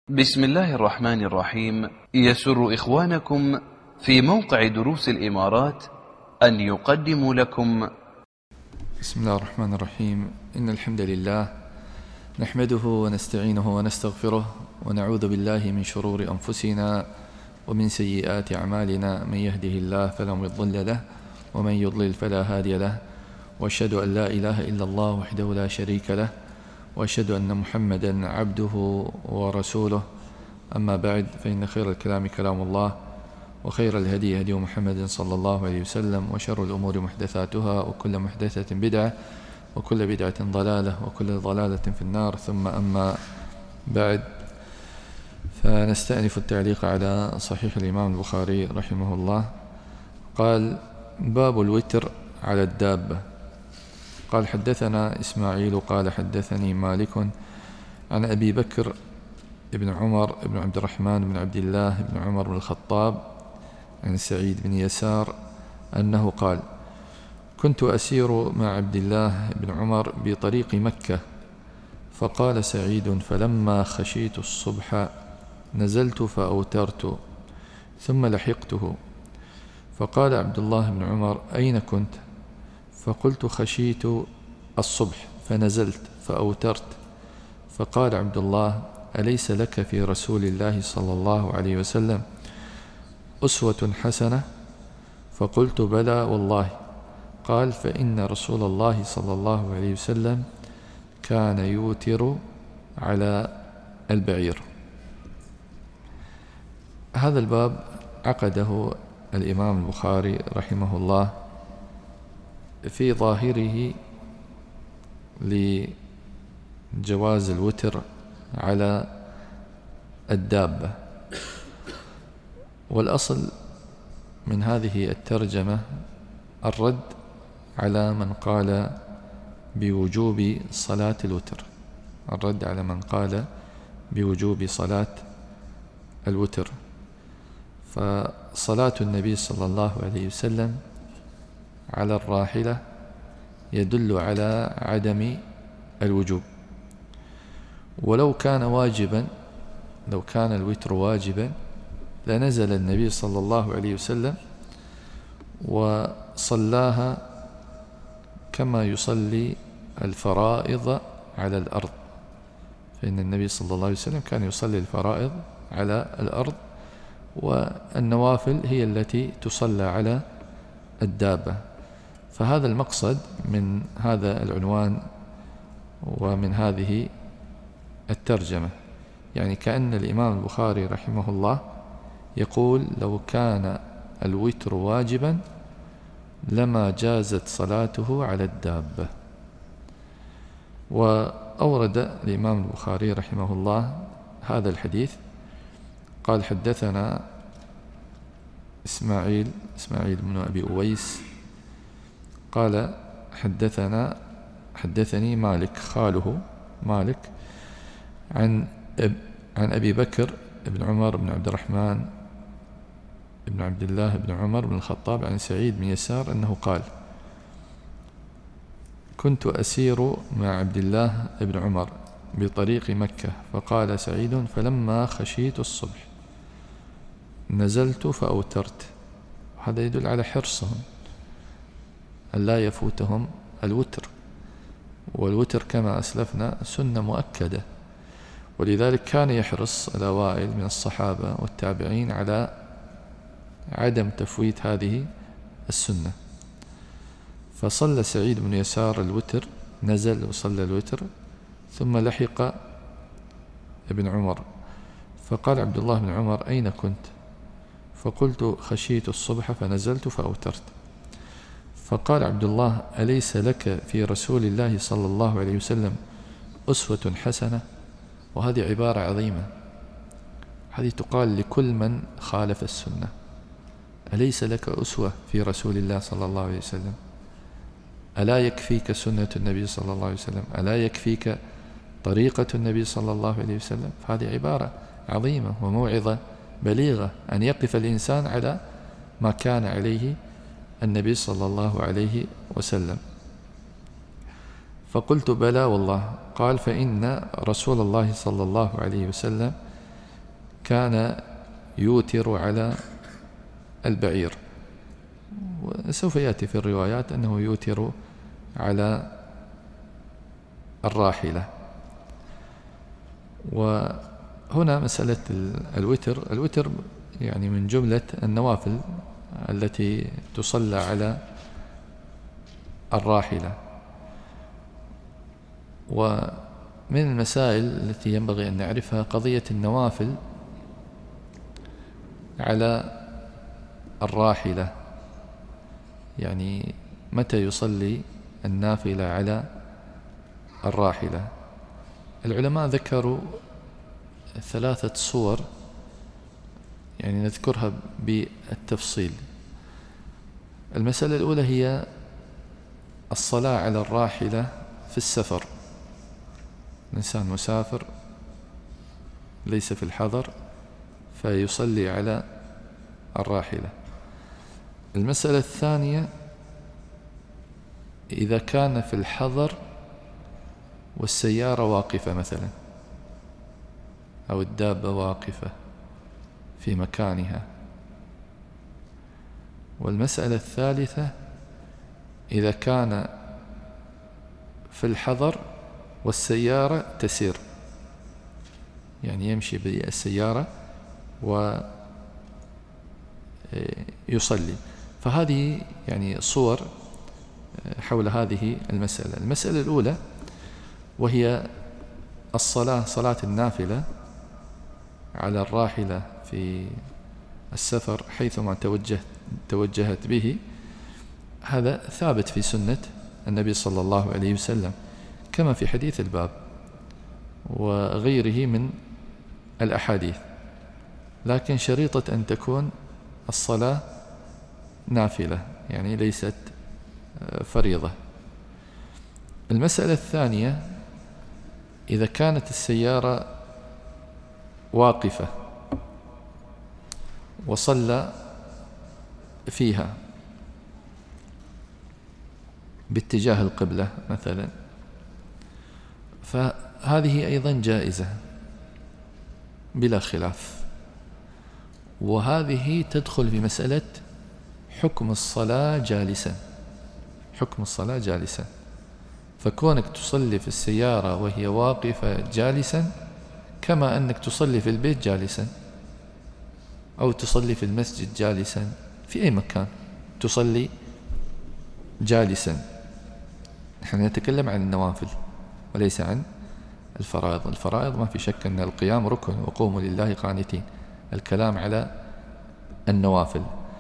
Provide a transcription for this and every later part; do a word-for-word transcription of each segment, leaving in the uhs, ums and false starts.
بسم الله الرحمن الرحيم. يسر إخوانكم في موقع دروس الإمارات أن يقدموا لكم بسم الله الرحمن الرحيم. إن الحمد لله نحمده ونستعينه ونستغفره ونعوذ بالله من شرور أنفسنا ومن سيئات أعمالنا. من يهده الله فلا مضل له ومن يضلل فلا هادي له، وأشهد أن لا إله إلا الله وحده لا شريك له، وأشهد أن محمدا عبده ورسوله. أما بعد، فإن خير الكلام كلام الله، وخير الهدي هدي محمد صلى الله عليه وسلم، وشر الأمور محدثاتها، وكل محدثة بدعة، وكل بدعة ضلالة، وكل ضلالة في النار. ثم أما بعد، فنستأنف التعليق على صحيح الإمام البخاري رحمه الله. قال: باب الوتر على الدابة. قال: حدثنا إسماعيل قال حدثني مالك عن أبي بكر ابن عمر ابن عبد الرحمن بن عبد الله بن عمر بن الخطاب عن سعيد بن يسار أنه قال: كنت أسير مع عبد الله بن عمر بطريق مكة، فقال سعيد: فلما خشيت الصبح نزلت فأوترت ثم لحقته. فقال عبد الله بن عمر: أين كنت؟ فقلت: خشيت الصبح فنزلت فأوترت. فقال عبد الله: أليس لك في رسول الله صلى الله عليه وسلم أسوة حسنة؟ فقلت: بلى والله. قال: فإن رسول الله صلى الله عليه وسلم كان يوتر على البعير. هذا الباب عقده الإمام البخاري رحمه الله في ظاهره لجواز الوتر على الدابة، والأصل من هذه الترجمة الرد على من قال بوجوب صلاة الوتر، الرد على من قال بوجوب صلاة الوتر. فصلاة النبي صلى الله عليه وسلم على الراحلة يدل على عدم الوجوب، ولو كان واجبا، لو كان الوتر واجبا لنزل النبي صلى الله عليه وسلم وصلاها كما يصلي الفرائض على الأرض، فإن النبي صلى الله عليه وسلم كان يصلي الفرائض على الأرض، والنوافل هي التي تصلى على الدابة. فهذا المقصد من هذا العنوان ومن هذه الترجمة، يعني كأن الإمام البخاري رحمه الله يقول: لو كان الوتر واجبا لما جازت صلاته على الدابة. وأورد الإمام البخاري رحمه الله هذا الحديث. قال: حدثنا إسماعيل إسماعيل بن أبي أويس قال حدثنا حدثني مالك خاله مالك عن عن أبي بكر بن عمر بن عبد الرحمن بن عبد الله بن عمر بن الخطاب عن سعيد بن يسار أنه قال: كنت أسير مع عبد الله بن عمر بطريق مكة، فقال سعيد: فلما خشيت الصبح نزلت فأوترت. هذا يدل على حرصهم أن لا يفوتهم الوتر، والوتر كما أسلفنا سنة مؤكدة، ولذلك كان يحرص الأوائل من الصحابة والتابعين على عدم تفويت هذه السنة. فصلى سعيد بن يسار الوتر، نزل وصلى الوتر، ثم لحق ابن عمر. فقال عبد الله بن عمر: أين كنت؟ فقلت: خشيت الصبح فنزلت فأوترت. فقال عبد الله: أليس لك في رسول الله صلى الله عليه وسلم أسوة حسنة؟ وهذه عبارة عظيمة، هذه تقال لكل من خالف السنة. أليس لك أسوة في رسول الله صلى الله عليه وسلم؟ ألا يكفيك سنة النبي صلى الله عليه وسلم؟ ألا يكفيك طريقة النبي صلى الله عليه وسلم؟ فهذه عبارة عظيمة وموعظة بليغة، أن يقف الإنسان على ما كان عليه النبي صلى الله عليه وسلم. فقلت: بلى والله. قال: فإن رسول الله صلى الله عليه وسلم كان يوتر على البعير، وسوف يأتي في الروايات أنه يوتر على الراحلة. وهنا مسألة الوتر، الوتر يعني من جملة النوافل التي تصلى على الراحلة. ومن المسائل التي ينبغي أن نعرفها قضية النوافل على الراحلة، يعني متى يصلي النافلة على الراحلة. العلماء ذكروا ثلاثة صور، يعني نذكرها بالتفصيل. المسألة الأولى هي الصلاة على الراحلة في السفر، الإنسان مسافر ليس في الحضر فيصلي على الراحلة. المسألة الثانية إذا كان في الحضر والسيارة واقفة مثلا، أو الدابة واقفة في مكانها. والمسألة الثالثة إذا كان في الحضر والسيارة تسير، يعني يمشي بالسيارة ويصلي. فهذه يعني صور حول هذه المسألة. المسألة الأولى وهي الصلاة، صلاة النافلة على الراحلة في السفر حيثما توجه توجهت به. هذا ثابت في سنة النبي صلى الله عليه وسلم كما في حديث الباب وغيره من الأحاديث، لكن شريطة أن تكون الصلاة نافلة، يعني ليست فريضة. المسألة الثانية إذا كانت السيارة واقفة وصلى فيها باتجاه القبلة مثلا، فهذه أيضا جائزة بلا خلاف. وهذه تدخل في مسألة حكم الصلاة جالسا، حكم الصلاة جالسا. فكونك تصلي في السيارة وهي واقفة جالسا كما أنك تصلي في البيت جالسا، أو تصلي في المسجد جالسا، في أي مكان تصلي جالسا. نحن نتكلم عن النوافل وليس عن الفرائض. الفرائض ما في شك أن القيام ركن، وقوموا لله قانتين. الكلام على النوافل.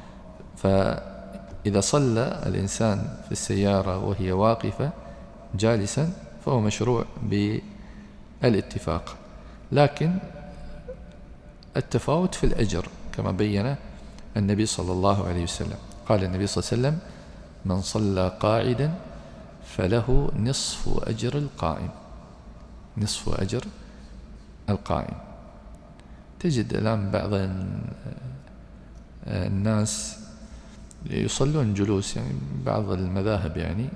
فإذا صلى الإنسان في السيارة وهي واقفة جالسا فهو مشروع بالاتفاق، لكن التفاوت في الأجر كما بين النبي صلى الله عليه وسلم. قال النبي صلى الله عليه وسلم: من صلى قاعدا فله نصف أجر القائم، نصف أجر القائم. تجد الآن بعض الناس يصلون جلوس، يعني بعض المذاهب يعني،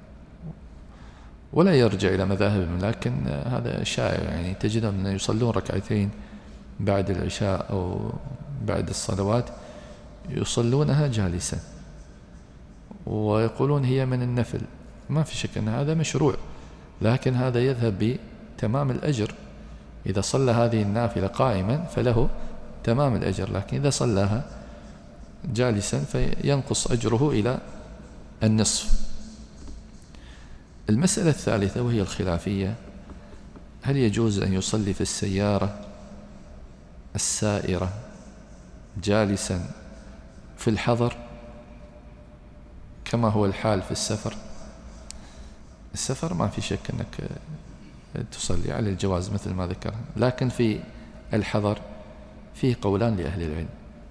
ولا يرجع إلى مذاهبهم، لكن هذا شائع، يعني تجدهم يصلون ركعتين بعد العشاء أو بعد الصلوات يصلونها جالسا ويقولون هي من النفل. ما في شك أن هذا مشروع، لكن هذا يذهب بتمام الأجر. إذا صلى هذه النافلة قائما فله تمام الأجر، لكن إذا صلاها جالسا فينقص أجره إلى النصف. المسألة الثالثة وهي الخلافية: هل يجوز أن يصلي في السيارة السائرة جالسا في الحضر كما هو الحال في السفر؟ السفر ما في شك أنك تصلي على الجواز مثل ما ذكر، لكن في الحضر فيه قولان لأهل العلم.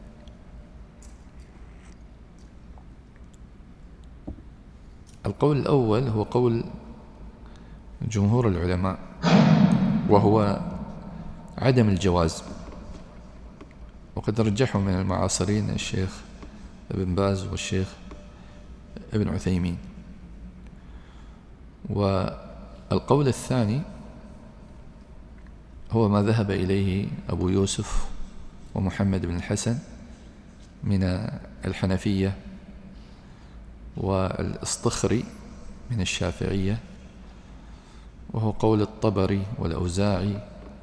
القول الأول هو قول جمهور العلماء، وهو عدم الجواز، وقد رجحوا من المعاصرين الشيخ ابن باز والشيخ ابن عثيمين. والقول الثاني هو ما ذهب إليه أبو يوسف ومحمد بن الحسن من الحنفية، والاسطخري من الشافعية، وهو قول الطبري والأوزاعي.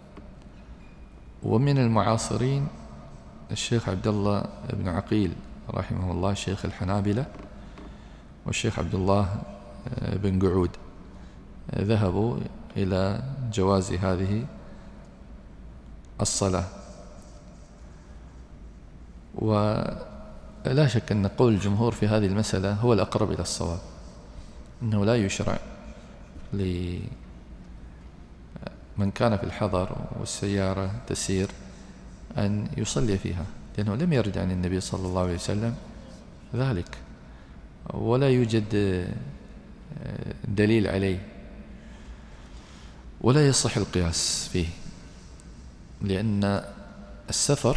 ومن المعاصرين الشيخ عبد الله بن عقيل رحمه الله شيخ الحنابلة، والشيخ عبد الله بن قعود، ذهبوا إلى جواز هذه الصلاة. ولا شك أن قول الجمهور في هذه المسألة هو الأقرب إلى الصواب، أنه لا يشرع لمن كان في الحضر والسيارة تسير أن يصلي فيها، لأنه لم يرد عن النبي صلى الله عليه وسلم ذلك، ولا يوجد دليل عليه، ولا يصح القياس فيه، لأن السفر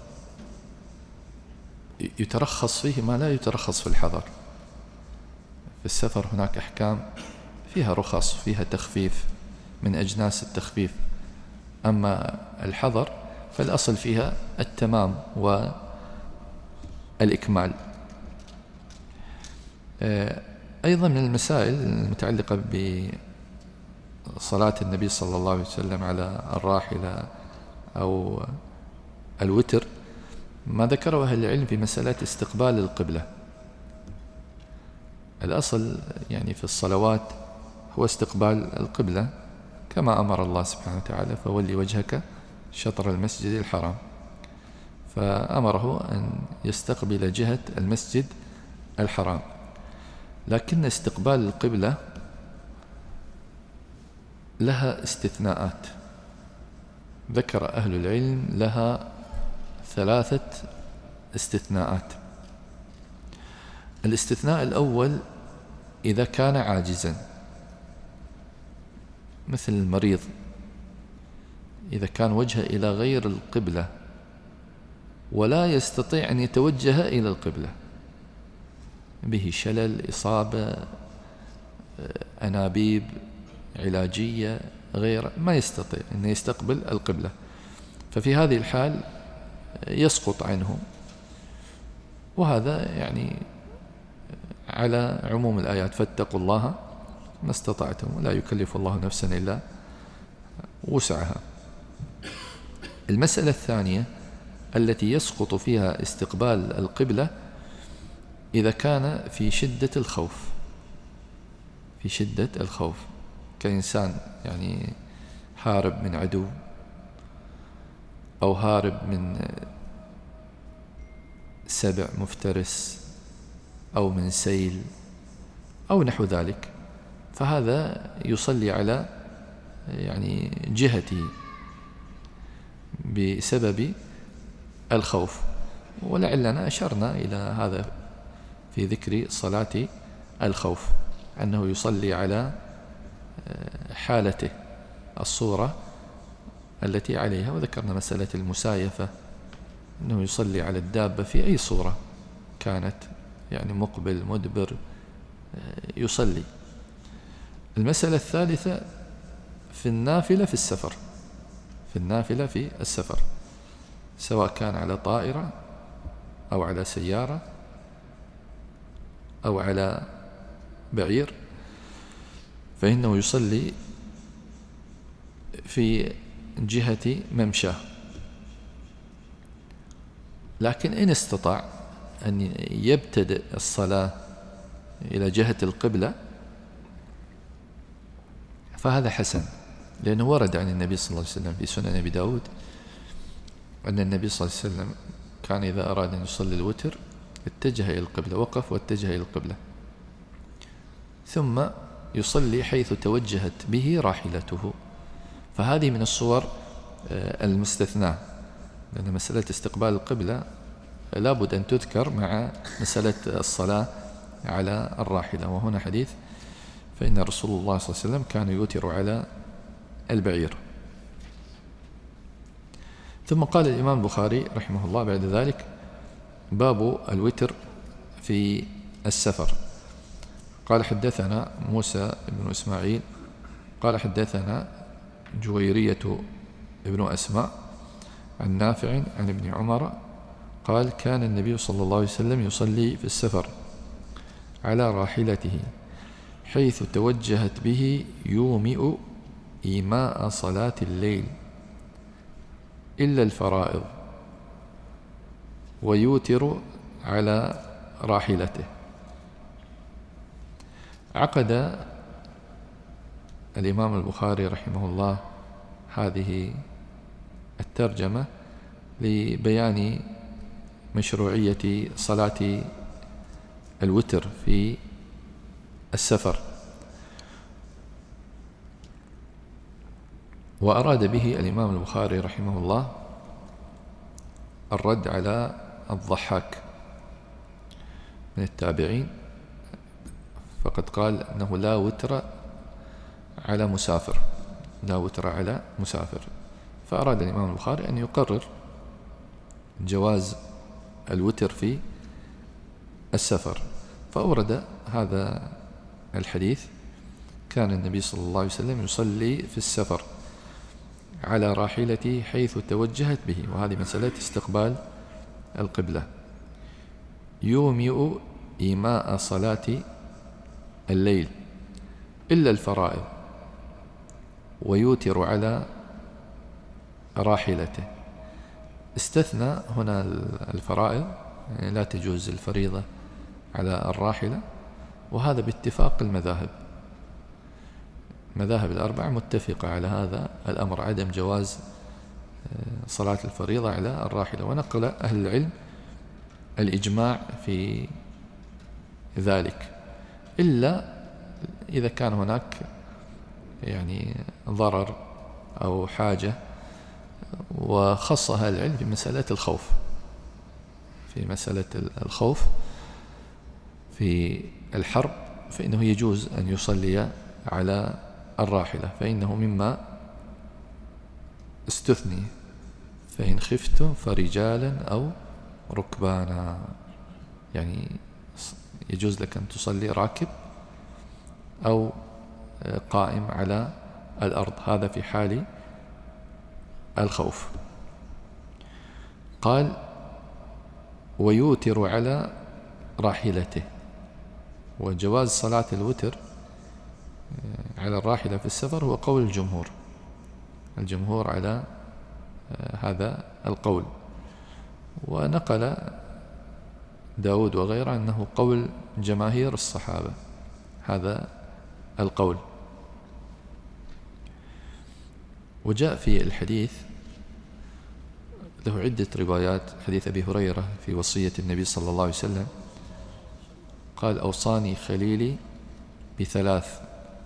يترخص فيه ما لا يترخص في الحضر. في السفر هناك أحكام فيها رخص، فيها تخفيف من أجناس التخفيف، أما الحضر فالأصل فيها التمام والإكمال. أيضا من المسائل المتعلقة بصلاة النبي صلى الله عليه وسلم على الراحلة أو الوتر ما ذكره أهل العلم في مسألة استقبال القبلة. الأصل يعني في الصلوات هو استقبال القبلة كما أمر الله سبحانه وتعالى: فولي وجهك شطر المسجد الحرام، فأمره أن يستقبل جهة المسجد الحرام. لكن استقبال القبلة لها استثناءات، ذكر أهل العلم لها ثلاثة استثناءات. الاستثناء الأول إذا كان عاجزا، مثل المريض إذا كان وجهه إلى غير القبلة ولا يستطيع أن يتوجه إلى القبلة، به شلل، إصابة، أنابيب علاجية، غير ما يستطيع أن يستقبل القبلة، ففي هذه الحال يسقط عنه. وهذا يعني على عموم الآيات: فاتقوا الله ما استطعتم ولا يكلف الله نفسا إلا وسعها. المسألة الثانية التي يسقط فيها استقبال القبلة إذا كان في شدة الخوف، في شدة الخوف كإنسان يعني هارب من عدو، أو هارب من سبع مفترس، أو من سيل، أو نحو ذلك، فهذا يصلي على يعني جهته بسبب الخوف. ولعلنا أشرنا إلى هذا في ذكر صلاة الخوف، أنه يصلي على حالته، الصورة التي عليها، وذكرنا مسألة المسايفة، أنه يصلي على الدابة في أي صورة كانت، يعني مقبل مدبر يصلي. المسألة الثالثة في النافلة في السفر، في النافلة في السفر سواء كان على طائرة أو على سيارة أو على بعير، فإنه يصلي في جهة ممشاه. لكن إن استطاع أن يبتدئ الصلاة إلى جهة القبلة فهذا حسن، لأنه ورد عن النبي صلى الله عليه وسلم في سنن أبي داود أن النبي صلى الله عليه وسلم كان إذا أراد أن يصلي الوتر اتجه إلى القبلة، وقف واتجه إلى القبلة، ثم يصلي حيث توجهت به راحلته. فهذه من الصور المستثناة، لأن مسألة استقبال القبلة لابد أن تذكر مع مسألة الصلاة على الراحلة. وهنا حديث: فإن رسول الله صلى الله عليه وسلم كان يوتر على البعير. ثم قال الإمام البخاري رحمه الله بعد ذلك: باب الوتر في السفر. قال: حدثنا موسى بن إسماعيل قال حدثنا جويرية ابن أسماء عن نافع عن ابن عمر قال كان النبي صلى الله عليه وسلم يصلي في السفر على راحلته حيث توجهت به يومئ إيماء صلاة الليل إلا الفرائض ويوتر على راحلته. عقد الإمام البخاري رحمه الله هذه الترجمة لبيان مشروعية صلاة الوتر في السفر، وأراد به الإمام البخاري رحمه الله الرد على الضحاك من التابعين، فقد قال أنه لا وتر على مسافر، لا وتر على مسافر، فأراد الإمام البخاري أن يقرر جواز الوتر في السفر، فأورد هذا الحديث كان النبي صلى الله عليه وسلم يصلي في السفر على راحلته حيث توجهت به، وهذه مسألة استقبال القبلة، يومئ إيماء صلاة الليل إلا الفرائض ويوتر على راحلته. استثنى هنا الفرائض، يعني لا تجوز الفريضة على الراحلة، وهذا باتفاق المذاهب، مذاهب الأربعة متفقة على هذا الأمر، عدم جواز صلاة الفريضة على الراحلة، ونقل أهل العلم الإجماع في ذلك، إلا إذا كان هناك يعني ضرر أو حاجة، وخص أهل العلم في مسألة الخوف، في مسألة الخوف في الحرب فإنه يجوز أن يصلي على الراحلة، فإنه مما استثني، فإن خفتم فرجالا أو ركبانا، يعني يجوز لك أن تصلي راكب أو قائم على الأرض، هذا في حال الخوف. قال ويوتر على راحلته، وجواز صلاة الوتر على الراحلة في السفر هو قول الجمهور، الجمهور على هذا القول، ونقل داود وغيره أنه قول جماهير الصحابة هذا القول. وجاء في الحديث له عدة روايات، حديث أبي هريرة في وصية النبي صلى الله عليه وسلم قال أوصاني خليلي بثلاث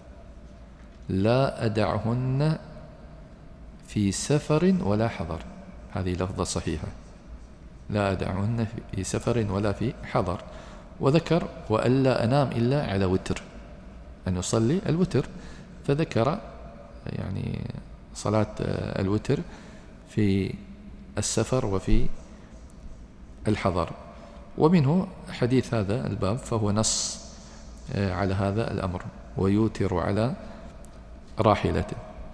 لا أدعهن في سفر ولا حضر، هذه لفظة صحيحة، لا أدعهن في سفر ولا في حضر، وذكر وألا أنام إلا على وتر، أن يصلي الوتر، فذكر يعني صلاة الوتر في السفر وفي الحضر، ومنه حديث هذا الباب، فهو نص على هذا الأمر، ويوتر على راحلته.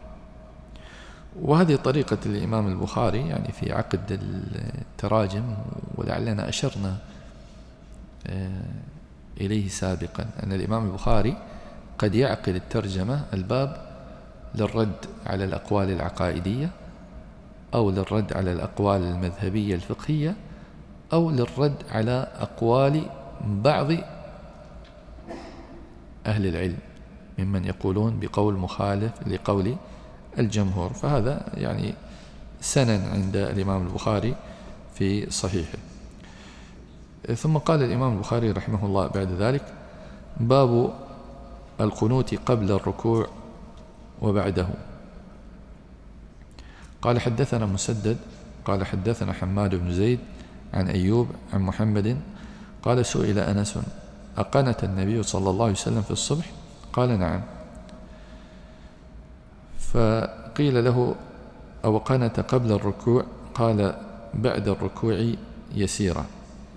وهذه طريقة الإمام البخاري يعني في عقد التراجم، ولعلنا أشرنا إليه سابقا، أن الإمام البخاري قد يعقد الترجمة الباب للرد على الأقوال العقائدية، أو للرد على الأقوال المذهبية الفقهية، أو للرد على أقوال بعض أهل العلم ممن يقولون بقول مخالف لقول الجمهور، فهذا يعني سنن عند الإمام البخاري في صحيحه. ثم قال الإمام البخاري رحمه الله بعد ذلك باب القنوت قبل الركوع وبعده. قال حدثنا مسدد قال حدثنا حماد بن زيد عن أيوب عن محمد قال سئل أنس أقنت النبي صلى الله عليه وسلم في الصبح؟ قال نعم. فقيل له أو قنت قبل الركوع؟ قال بعد الركوع يسيرا.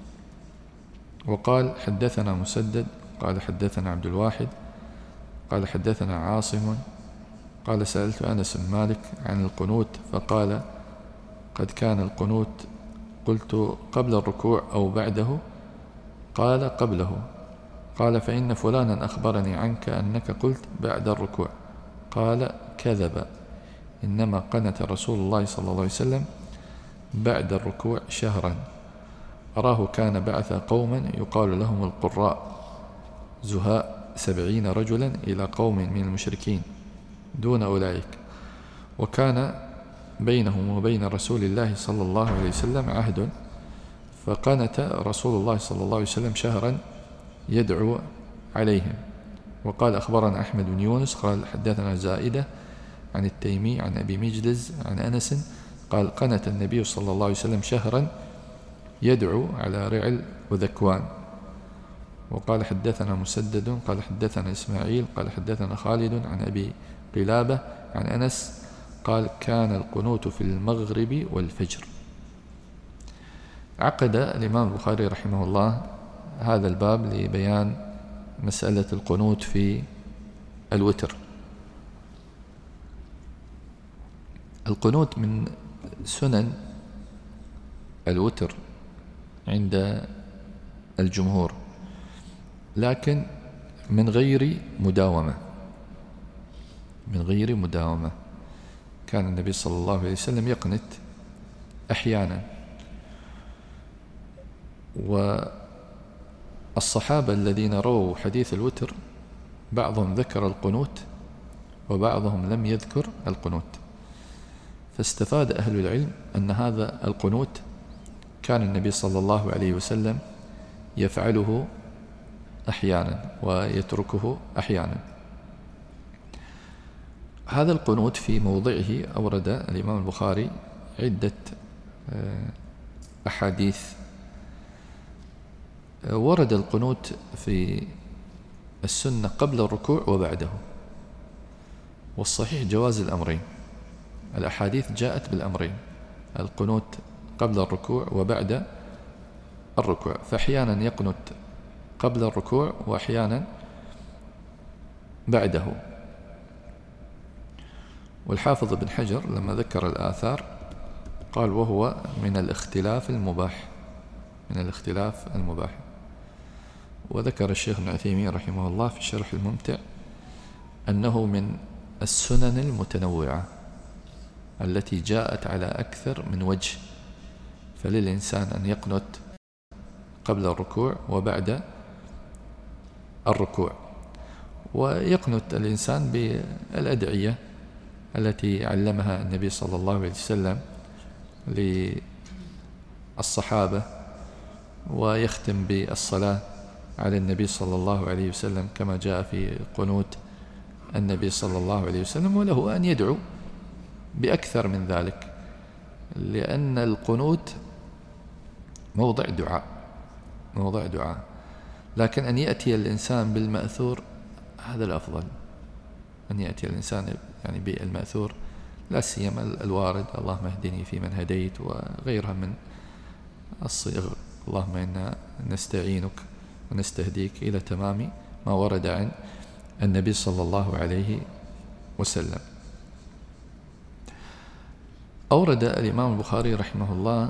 وقال حدثنا مسدد قال حدثنا عبد الواحد قال حدثنا عاصم قال سألت أنس بن مالك عن القنوت فقال قد كان القنوت، قلت قبل الركوع أو بعده؟ قال قبله. قال فإن فلانا أخبرني عنك أنك قلت بعد الركوع. قال كذب، إنما قنت رسول الله صلى الله عليه وسلم بعد الركوع شهرا، أراه كان بعث قوما يقال لهم القراء زهاء سبعين رجلا إلى قوم من المشركين دون أولئك، وكان بينهم وبين رسول الله صلى الله عليه وسلم عهد، فقنت رسول الله صلى الله عليه وسلم شهرا يدعو عليهم. وقال أخبرنا أحمد بن يونس قال حدثنا زائدة عن التيمي عن أبي مجلز عن أنس قال قنت النبي صلى الله عليه وسلم شهرا يدعو على رعل وذكوان. وقال حدثنا مسدد قال حدثنا إسماعيل قال حدثنا خالد عن أبي قلابة عن أنس قال كان القنوت في المغرب والفجر. عقد الإمام البخاري رحمه الله هذا الباب لبيان مسألة القنوت في الوتر. القنوت من سنن الوتر عند الجمهور، لكن من غير مداومة من غير مداومة كان النبي صلى الله عليه وسلم يقنت أحيانا، والصحابة الذين رووا حديث الوتر بعضهم ذكر القنوت وبعضهم لم يذكر القنوت، فاستفاد أهل العلم أن هذا القنوت كان النبي صلى الله عليه وسلم يفعله أحيانا ويتركه أحيانا. هذا القنوت في موضعه أورد الإمام البخاري عدة أحاديث. ورد القنوت في السنة قبل الركوع وبعده، والصحيح جواز الأمرين. الأحاديث جاءت بالأمرين، القنوت قبل الركوع وبعد الركوع، فأحيانا يقنت قبل الركوع وأحيانا بعده. والحافظ ابن حجر لما ذكر الآثار قال وهو من الاختلاف المباح من الاختلاف المباح. وذكر الشيخ ابن عثيمين رحمه الله في الشرح الممتع أنه من السنن المتنوعة التي جاءت على أكثر من وجه، فللإنسان أن يقنت قبل الركوع وبعد الركوع، ويقنت الإنسان بالأدعية التي علمها النبي صلى الله عليه وسلم للصحابة، ويختم بالصلاة على النبي صلى الله عليه وسلم كما جاء في قنوت النبي صلى الله عليه وسلم، وله أن يدعو بأكثر من ذلك، لأن القنوت موضع دعاء موضع دعاء لكن أن يأتي الإنسان بالمأثور هذا الأفضل، أن يأتي الإنسان يعني بالمأثور، لا سيما الوارد اللهم اهدني فيمن هديت وغيرها من الصيغ، اللهم إنا نستعينك ونستهديك إلى تمام ما ورد عن النبي صلى الله عليه وسلم. أورد الإمام البخاري رحمه الله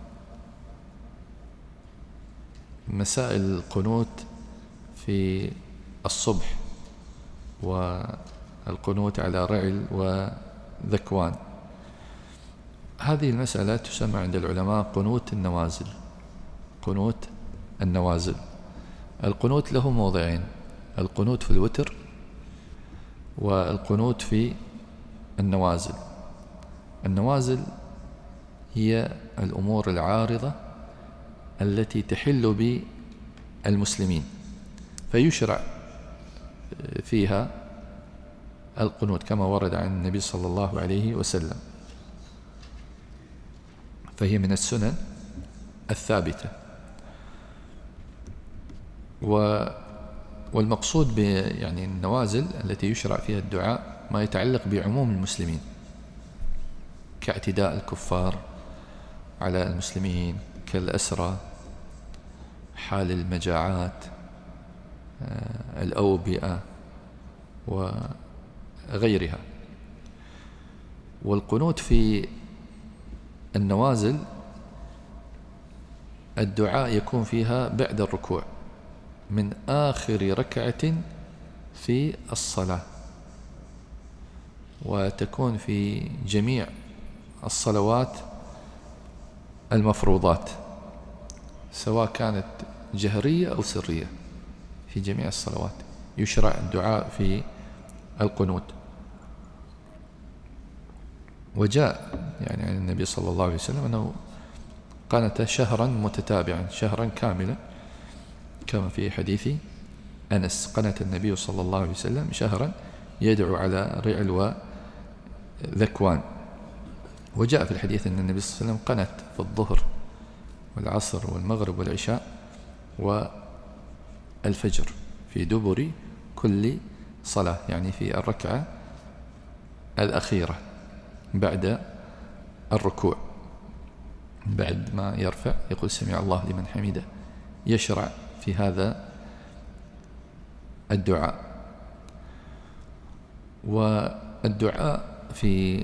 مسائل القنوت في الصبح والقنوت على رعل وذكوان. هذه المسألة تسمى عند العلماء قنوت النوازل. قنوت النوازل القنوت له موضعين، القنوت في الوتر والقنوت في النوازل. النوازل هي الأمور العارضة التي تحل بالمسلمين فيشرع فيها القنوت كما ورد عن النبي صلى الله عليه وسلم، فهي من السنن الثابتة. والمقصود ب يعني النوازل التي يشرع فيها الدعاء ما يتعلق بعموم المسلمين، كاعتداء الكفار على المسلمين، كالأسرى، حال المجاعات، الأوبئة وغيرها. والقنوت في النوازل الدعاء يكون فيها بعد الركوع من آخر ركعة في الصلاة، وتكون في جميع الصلوات المفروضات سواء كانت جهرية أو سرية. في جميع الصلوات يشرع الدعاء في القنوت. وجاء يعني عن النبي صلى الله عليه وسلم أنه قنت شهرا متتابعا، شهرا كاملا، كما في حديث أنس: قنت النبي صلى الله عليه وسلم شهرا يدعو على رعل وذكوان. وجاء في الحديث أن النبي صلى الله عليه وسلم قنت في الظهر والعصر والمغرب والعشاء والفجر في دبر كل صلاة، يعني في الركعة الأخيرة بعد الركوع، بعد ما يرفع يقول سمع الله لمن حمده، يشرع في هذا الدعاء. والدعاء في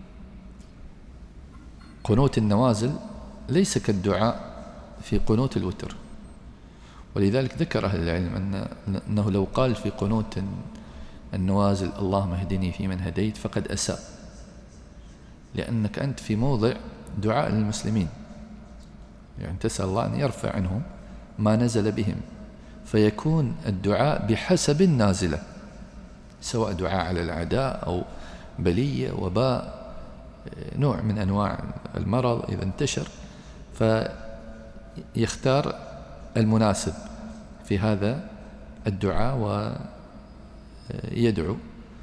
قنوت النوازل ليس كالدعاء في قنوت الوتر، ولذلك ذكر أهل العلم أن أنه لو قال في قنوت النوازل اللهم اهدني فيمن هديت فقد أساء، لأنك أنت في موضع دعاء للمسلمين، يعني تسأل الله أن يرفع عنهم ما نزل بهم، فيكون الدعاء بحسب النازلة، سواء دعاء على الأعداء أو بلية، وباء، نوع من أنواع المرض إذا انتشر، فيختار المناسب في هذا الدعاء ويدعو.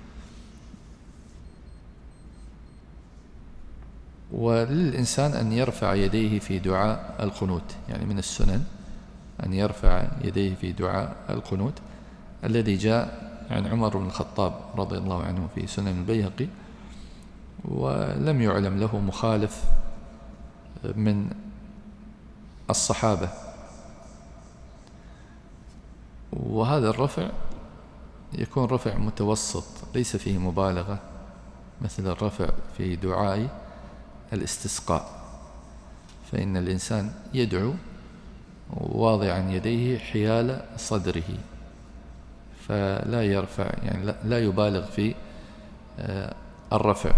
وللإنسان أن يرفع يديه في دعاء القنوت، يعني من السنن أن يرفع يديه في دعاء القنوت الذي جاء عن عمر بن الخطاب رضي الله عنه في سنن البيهقي، ولم يعلم له مخالف من الصحابة. وهذا الرفع يكون رفع متوسط ليس فيه مبالغة، مثل الرفع في دعاء الاستسقاء، فإن الإنسان يدعو واضعا يديه حيال صدره، فلا يرفع، يعني لا يبالغ في الرفع.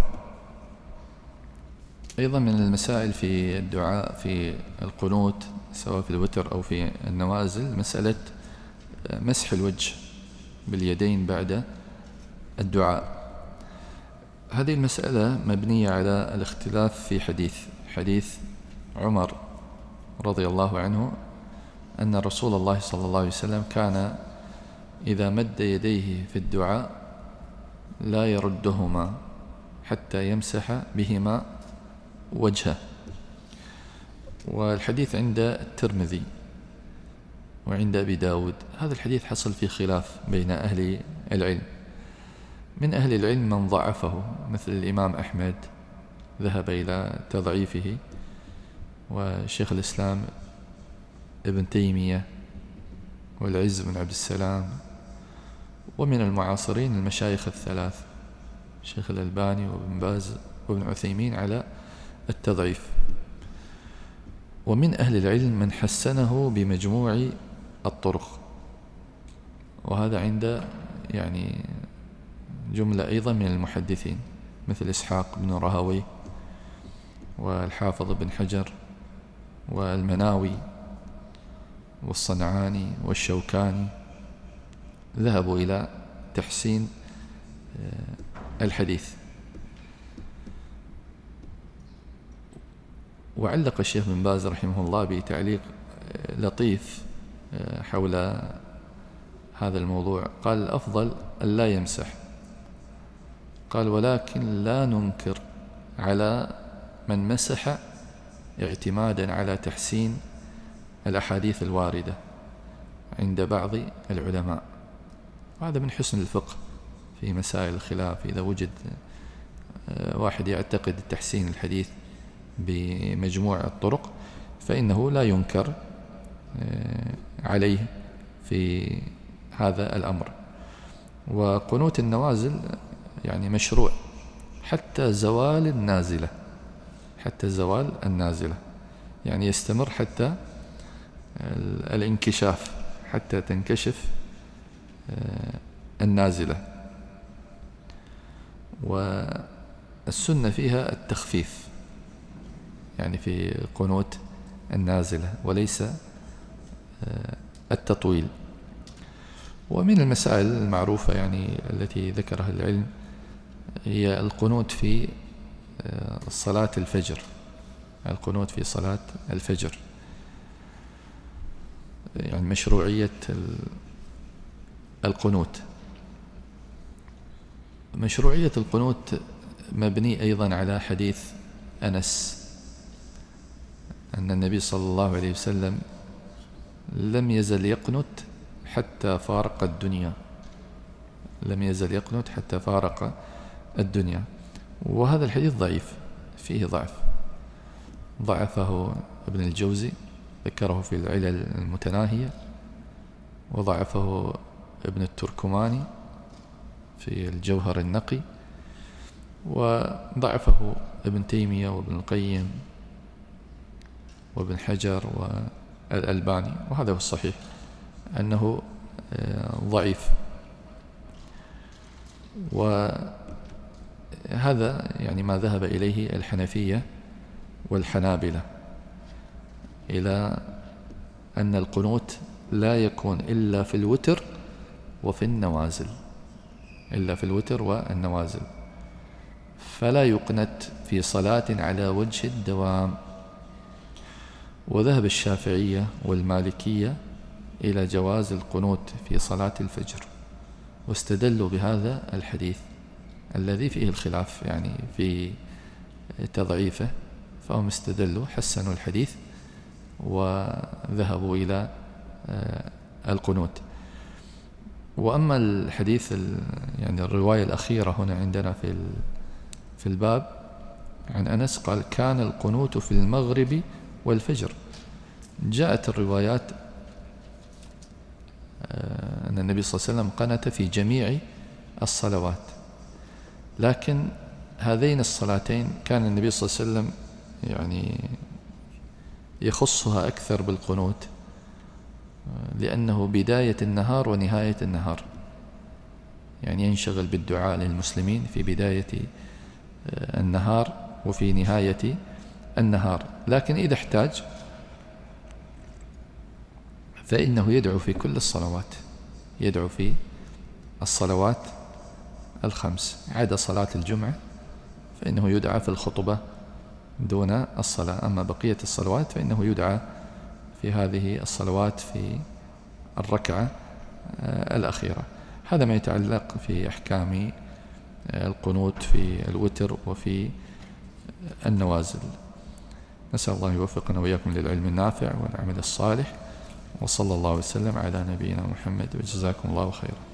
أيضا من المسائل في الدعاء في القنوت سواء في الوتر أو في النوازل مسألة مسح الوجه باليدين بعد الدعاء. هذه المسألة مبنية على الاختلاف في حديث حديث عمر رضي الله عنه أن رسول الله صلى الله عليه وسلم كان إذا مد يديه في الدعاء لا يردهما حتى يمسح بهما وجهه. والحديث عند الترمذي وعند أبي داود. هذا الحديث حصل فيه خلاف بين أهل العلم، من أهل العلم من ضعفه مثل الإمام أحمد ذهب إلى تضعيفه، وشيخ الإسلام ابن تيمية والعز بن عبد السلام، ومن المعاصرين المشايخ الثلاث شيخ الألباني وابن باز وابن عثيمين على التضعيف. ومن أهل العلم من حسنه بمجموع الطرق، وهذا عند يعني جملة أيضا من المحدثين مثل إسحاق بن راهويه والحافظ بن حجر والمناوي والصنعاني والشوكاني، ذهبوا إلى تحسين الحديث. وعلق الشيخ بن باز رحمه الله بتعليق لطيف حول هذا الموضوع، قال الأفضل أن لا يمسح، قال ولكن لا ننكر على من مسح اعتمادا على تحسين الأحاديث الواردة عند بعض العلماء. وهذا من حسن الفقه في مسائل الخلاف، إذا وجد واحد يعتقد تحسين الحديث بمجموع الطرق فإنه لا ينكر عليه في هذا الأمر. وقنوت النوازل يعني مشروع حتى زوال النازلة، حتى زوال النازلة، يعني يستمر حتى الانكشاف، حتى تنكشف النازلة. والسنة فيها التخفيف، يعني في قنوت النازلة، وليس التطويل. ومن المسائل المعروفة يعني التي ذكرها العلم هي القنوت في صلاة الفجر، القنوت في صلاة الفجر، يعني مشروعية القنوت. مشروعية القنوت مبني أيضا على حديث أنس أن النبي صلى الله عليه وسلم لم يزل يقنت حتى فارق الدنيا، لم يزل يقنت حتى فارق الدنيا. وهذا الحديث ضعيف، فيه ضعف، ضعفه ابن الجوزي، ذكره في العلل المتناهية، وضعفه ابن التركماني في الجوهر النقي، وضعفه ابن تيمية وابن القيم وابن حجر والألباني. وهذا هو الصحيح أنه ضعيف. وهذا يعني ما ذهب إليه الحنفية والحنابلة، إلى أن القنوت لا يكون إلا في الوتر وفي النوازل، إلا في الوتر والنوازل، فلا يقنت في صلاة على وجه الدوام. وذهب الشافعية والمالكية إلى جواز القنوت في صلاة الفجر، واستدلوا بهذا الحديث الذي فيه الخلاف يعني في تضعيفه، فهم استدلوا حسنوا الحديث وذهبوا إلى القنوت. وأما الحديث يعني الرواية الأخيرة هنا عندنا في في الباب عن أنس قال كان القنوت في المغرب والفجر. جاءت الروايات أن النبي صلى الله عليه وسلم قنت في جميع الصلوات، لكن هذين الصلاتين كان النبي صلى الله عليه وسلم يعني يخصها أكثر بالقنوت، لأنه بداية النهار ونهاية النهار، يعني ينشغل بالدعاء للمسلمين في بداية النهار وفي نهاية النهار. لكن إذا احتاج فإنه يدعو في كل الصلوات، يدعو في الصلوات الخمس عدا صلاة الجمعة، فإنه يدعى في الخطبة دون الصلاة. أما بقية الصلوات فإنه يدعى في هذه الصلوات في الركعة الأخيرة. هذا ما يتعلق في أحكام القنوت في الوتر وفي النوازل. نسأل الله يوفقنا وإياكم للعلم النافع والعمل الصالح، وصلى الله وسلم على نبينا محمد، وجزاكم الله خيرا.